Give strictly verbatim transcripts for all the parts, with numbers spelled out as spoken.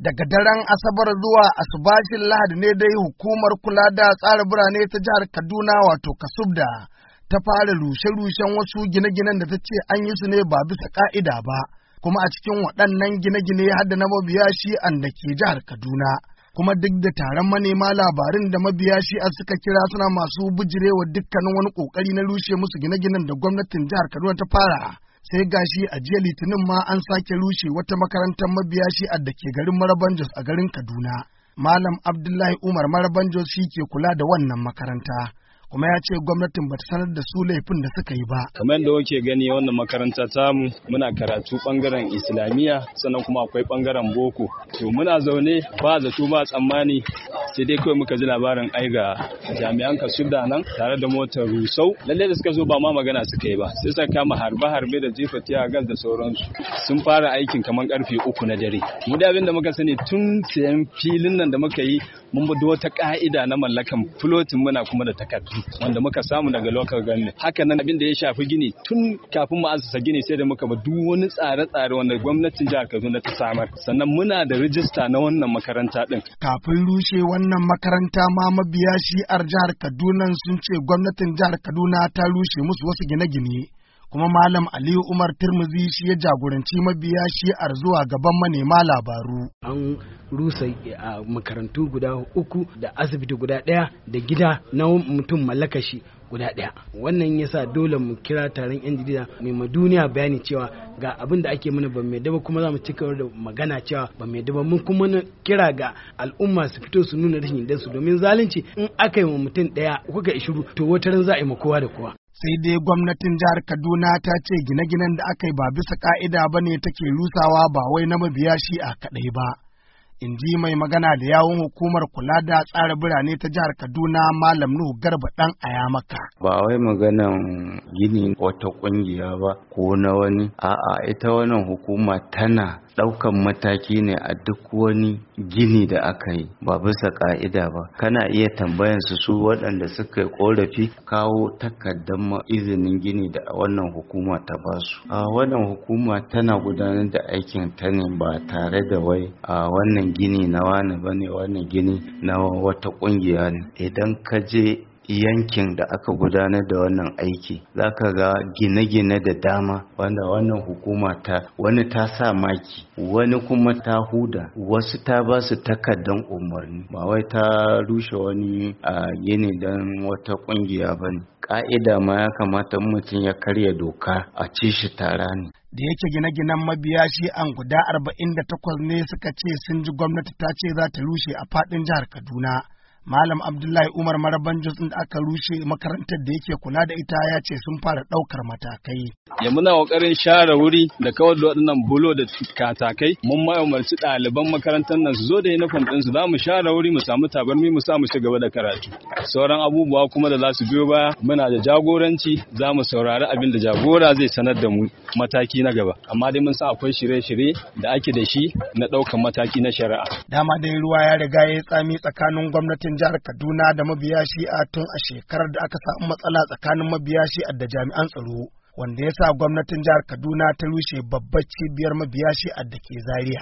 Daga daren Asabar zuwa asubashin Lahadi ne dai hukumar kula da tsara birane ta jihar Kaduna wato Kasubda ta fara rushe-rushen wasu gine-ginen da ta ce an yi su ne ba bisa ka'ida ba, kuma a cikin waɗannan gine-gine har da na mabiya shi'an da ke jihar Kaduna. Kuma duk da taron manema labarin da mabiya shi'a suka kira suna masu bijirewa dukkanin wani ƙoƙari na rushe musu gine-ginen da gwamnatin jihar Kaduna ta fara. Sai gashi a jiya Litinin ma an sake rushe wata makarantar mabiya shi'ar da ke garin Maraban Jos a garin Kaduna. Malam Abdullahi Umar Maraban Jos shi ke kula da wannan makaranta, kuma ya ce gwamnatin bata sanar da su laifin da suka yi ba. Kamar da kuke gani wannan makaranta tamu muna karatu bangaren Islamiyya sannan kuma akwai bangaren Boko. To muna zaune ba zato ba tsammani sai dai kawai muka ji labarin ai ga jami'an Kasubda nan tare da motar rusau. Lalle da suka zo ba ma magana suka yi ba, sai suka kama harbe harbe da jefa tiya gas da sauransu. Sun fara aikin kamar karfe uku na dare. Mu da abin da muka sani tun sayan filin nan da muka yi mun bi wata ka'ida na mallakan floating muna kuma da takardu wanda muka samu daga local government. Haka nan abin da ya shafi gini tun kafin mu asasa gini sai da muka ba duk wani tsare-tsare wanda gwamnatin jihar Kaduna ta samar. Sannan muna da rijista na wannan makaranta din. Kafin rushe wannan makaranta ma mabiya shi'ar jihar Kaduna sun ce gwamnatin jihar Kaduna ta rushe musu wasu gine-gine. Kuma Malam Aliyu Umar Turmuzi shi ya jagoranci mabiya shi'ar zuwa gaban manema labaru. An rusa a makarantu guda uku da asibiti guda ɗaya da gida na mutum mallaka shi guda ɗaya. Wannan yasa dole mu kira taron yan jarida mai ma duniya bayani cewa ga abin da ake mana ba mai daba, kuma za mu cika da magana cewa ba mai daba. Mun kuma kira ga al'umma su fito su nuna rashin yardarsu, domin zalunci in aka yi wa mutum ɗaya kuka ishiru to wata ran za a yi ma kowa da kowa. Sai dai gwamnatin jihar Kaduna ta ce gine-ginen da aka yi ba bisa ka'ida ba ne take rusawa, ba wai na mabiya shi'a kaɗai ba. In ji mai magana da yawun hukumar kula da tsara birane ta jihar Kaduna Malam Nuhu Garba ɗan Ayamaka. Ba wai maganan gini wata ƙungiya ba ko na wani, a'a ita wannan hukuma tana ɗaukan mataki ne a duk wani gini da aka yi ba bisa ƙa'ida ba. Kana iya tambayan su su waɗanda suka yi ƙorafi kawo takardar izinin gini da wannan hukuma ta ba su. A wannan hukuma tana gudanar da aikin ta ne ba tare da wai a wannan gini na wani bane, wannan gini na wata ƙungiya ne. Idan ka je yankin da aka gudanar da wannan aiki zaka ga gine-gine da dama wanda wannan hukuma ta wani ta sa maki, wani kuma ta huda, wasu ta ba su takardan umarni, ba wai ta rushe wani a gini don wata kungiya bane. Ka'ida ma ya kamata mutum ya karya doka a ci shi tara ne. Da yake gine-ginen mabiya shi an guda arba'in da takwas ne suka ce sun ji gwamnati ta ce za ta rushe a faɗin jihar Kaduna. Malam Abdullahi Umar Maraban Jos da aka rushe makarantar da yake kula da ita ya ce sun fara ɗaukar matakai. Ya muna ƙoƙarin share wuri da kawar da waɗannan bulo da katakai. Mun ma umarci ɗaliban makarantar nan su zo da yunifom ɗin su, za mu share wuri mu samu tabarmi mu sa mu ci gaba da karatu. Sauran abubuwa kuma da za su biyo baya muna da jagoranci, za mu saurari abin da jagora zai sanar da mu mataki na gaba. Amma dai mun sa akwai shirye-shirye da ake da shi na ɗaukar mataki na shari'a. Dama dai ruwa ya riga ya tsami tsakanin gwamnatin jihar Kaduna da mabiya shi'a tun a shekarar da aka samu matsala tsakanin mabiya shi'a da jami'an tsaro, wanda ya sa gwamnatin jihar Kaduna ta rushe babbar cibiyar mabiya shi'a da ke Zaria.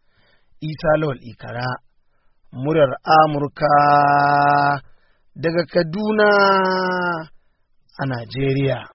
Isa Lawal Ikara, murar Amurka daga Kaduna a Najeriya.